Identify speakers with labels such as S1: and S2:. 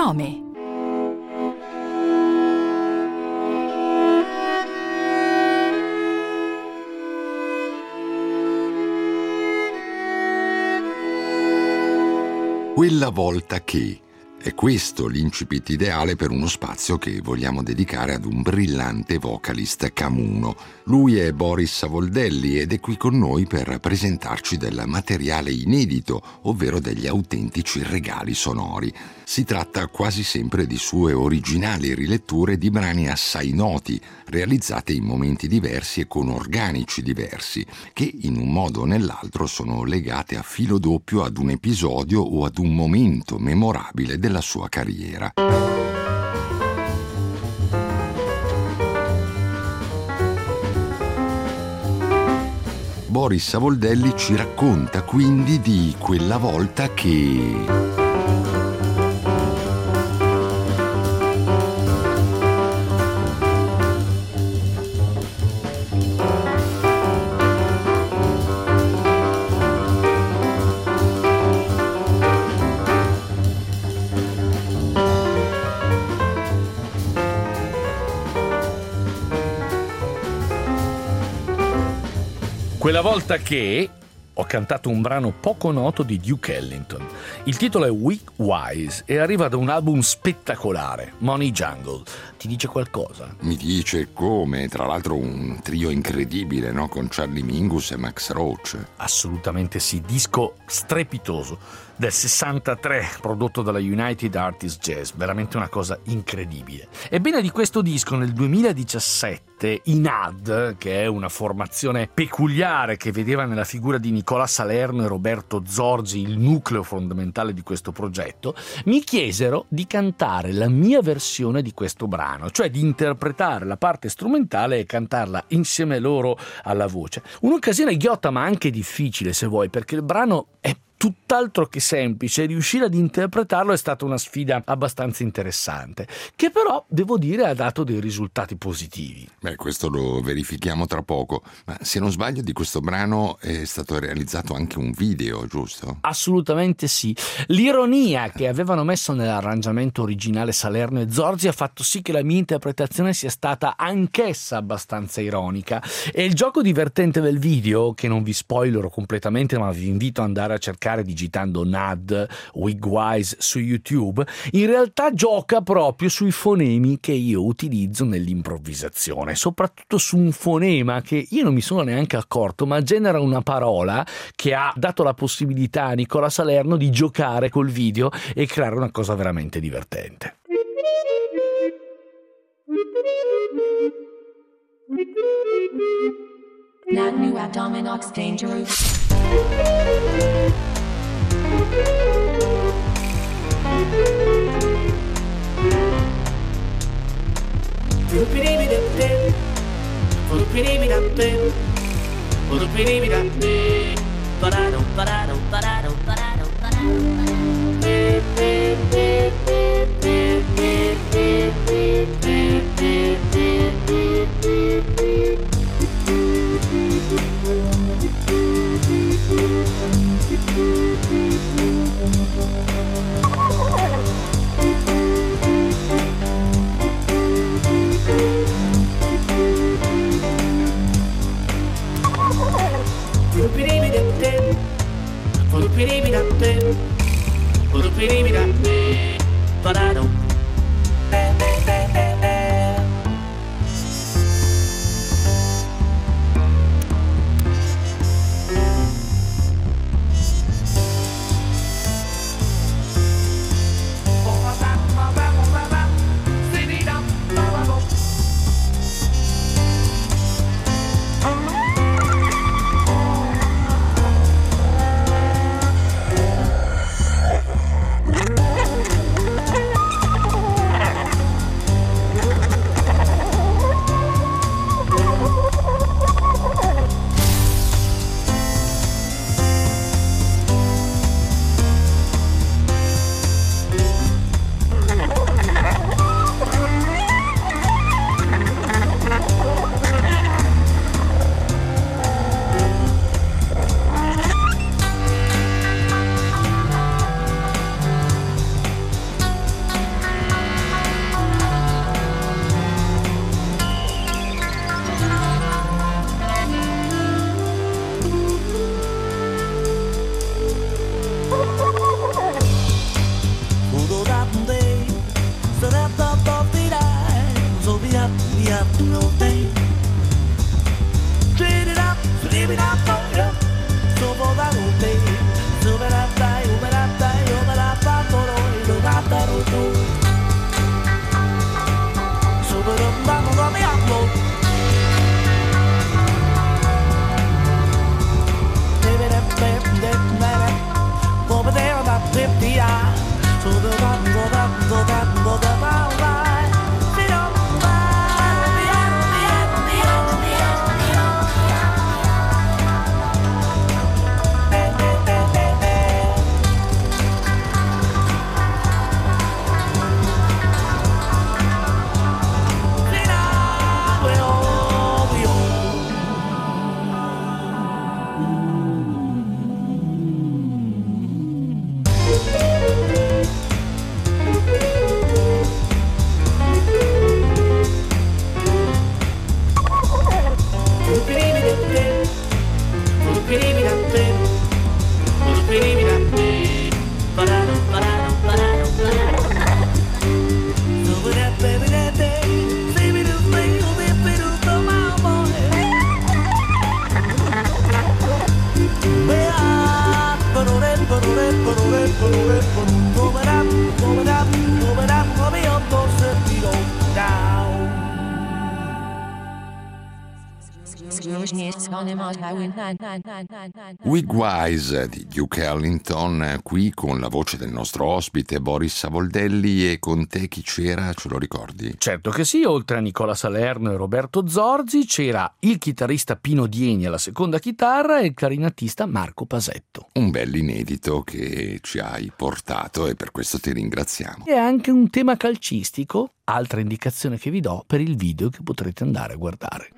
S1: nome.
S2: Quella volta che è questo l'incipit ideale per uno spazio che vogliamo dedicare ad un brillante vocalist camuno. Lui è Boris Savoldelli ed è qui con noi per presentarci del materiale inedito, ovvero degli autentici regali sonori. Si tratta quasi sempre di sue originali riletture di brani assai noti, realizzate in momenti diversi e con organici diversi, che in un modo o nell'altro sono legate a filo doppio ad un episodio o ad un momento memorabile della sua carriera. Boris Savoldelli ci racconta quindi di quella volta che...
S3: Quella volta che ho cantato un brano poco noto di Duke Ellington. Il titolo è Weak Wise e arriva da un album spettacolare, Money Jungle. Ti dice qualcosa?
S2: Mi dice come, tra l'altro un trio incredibile, no? Con Charlie Mingus e Max Roach.
S3: Assolutamente sì, disco strepitoso del 63, prodotto dalla United Artists Jazz, veramente una cosa incredibile. Ebbene, di questo disco nel 2017 i NAD, che è una formazione peculiare che vedeva nella figura di Nicola Salerno e Roberto Zorzi il nucleo fondamentale di questo progetto, mi chiesero di cantare la mia versione di questo brano, cioè di interpretare la parte strumentale e cantarla insieme loro alla voce. Un'occasione ghiotta ma anche difficile, se vuoi, perché il brano è tutt'altro che semplice. Riuscire ad interpretarlo è stata una sfida abbastanza interessante, che però, devo dire, ha dato dei risultati positivi.
S2: Beh, questo lo verifichiamo tra poco, ma se non sbaglio di questo brano è stato realizzato anche un video, giusto?
S3: Assolutamente sì. L'ironia che avevano messo nell'arrangiamento originale Salerno e Zorzi ha fatto sì che la mia interpretazione sia stata anch'essa abbastanza ironica, e il gioco divertente del video, che non vi spoilerò completamente ma vi invito ad andare a cercare digitando NAD Wigwise su YouTube, in realtà gioca proprio sui fonemi che io utilizzo nell'improvvisazione, soprattutto su un fonema che io non mi sono neanche accorto, ma genera una parola che ha dato la possibilità a Nicola Salerno di giocare col video e creare una cosa veramente divertente.
S4: Not new Abdominox Dangerous.
S2: Wigwise di Duke Ellington, qui con la voce del nostro ospite Boris Savoldelli. E con te chi c'era, ce lo ricordi?
S3: Certo che sì, oltre a Nicola Salerno e Roberto Zorzi c'era il chitarrista Pino Dieni alla seconda chitarra e il clarinettista Marco Pasetto.
S2: Un bel inedito che ci hai portato e per questo ti ringraziamo.
S3: E anche un tema calcistico, altra indicazione che vi do per il video che potrete andare a guardare.